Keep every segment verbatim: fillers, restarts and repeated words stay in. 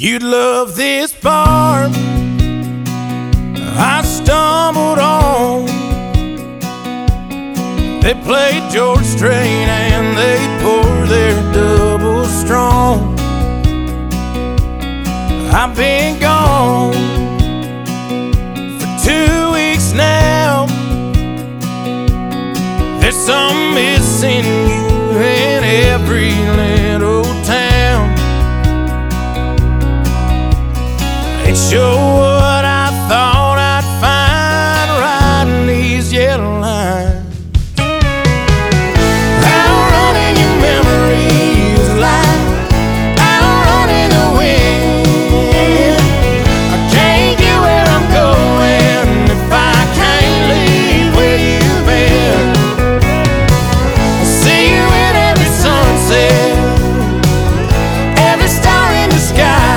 You'd love this bar I stumbled on. They played George Strait and they poured their double strong. I've been gone for two weeks now. There's some missing you in every little town. Ain't sure what I thought I'd find riding these yellow lines. Outrunning your memories like outrunning the wind. I can't get where I'm going if I can't leave where you've been. I see you in every sunset, every star in the sky.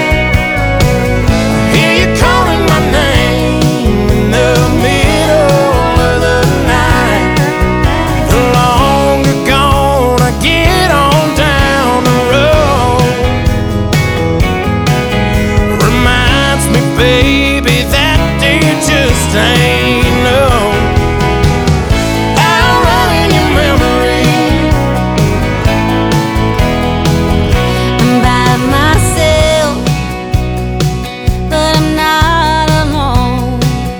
Baby, that dude just ain't no outrunning your memory. I'm by myself, but I'm not alone,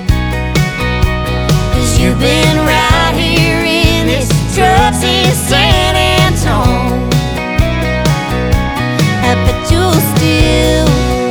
'cause you've been right here in this truck in San Antone. But you'll still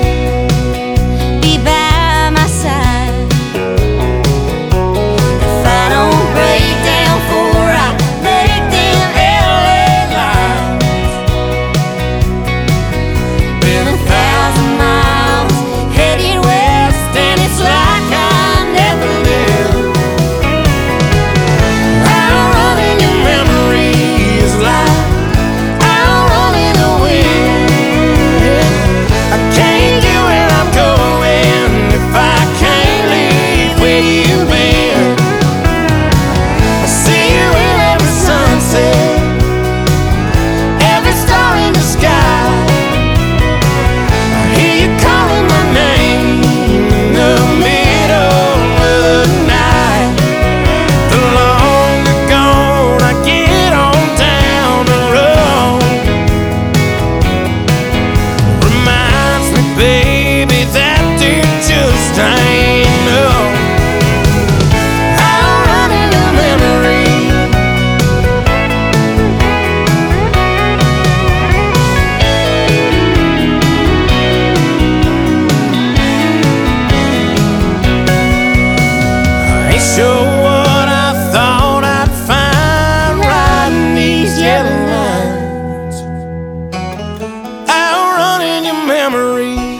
sure what I thought I'd find riding these yellow lines. Outrunning your memories.